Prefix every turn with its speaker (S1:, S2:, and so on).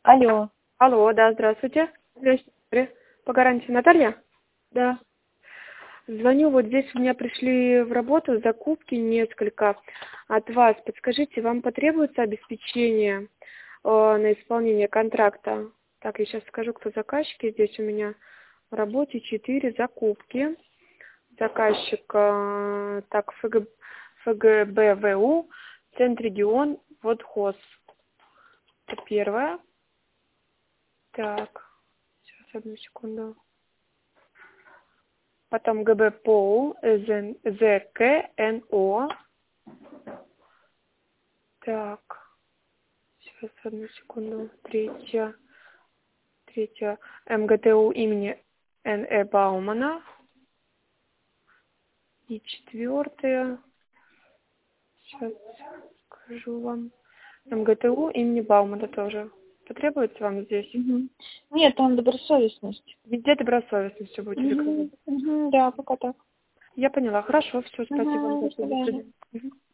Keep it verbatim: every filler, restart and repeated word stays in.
S1: Алло.
S2: Алло, да, здравствуйте.
S1: Здравствуйте.
S2: По гарантии Наталья?
S1: Да.
S2: Звоню, вот здесь у меня пришли в работу закупки несколько от вас. Подскажите, вам потребуется обеспечение э, на исполнение контракта? Так, я сейчас скажу, кто заказчики. Здесь у меня в работе четыре закупки. Заказчик, э, так, ФГ, ФГБВУ, Центрегион, Водхоз. Это первое. Так, сейчас, одну секунду. Потом ГБПОУ, ЗКНО. Так, сейчас, одну секунду. Третья. Третья. МГТУ имени Н Э Баумана. И четвертая. Сейчас скажу вам. МГТУ имени Баумана тоже. Потребуется вам здесь?
S1: Мгм. Нет, там добросовестность.
S2: Везде добросовестностью будете заказывать.
S1: Угу. Угу. Да, пока так.
S2: Я поняла. Хорошо, все, спасибо вам
S1: Угу. До
S2: большое. До
S1: свидания.
S2: свидания. Мгм.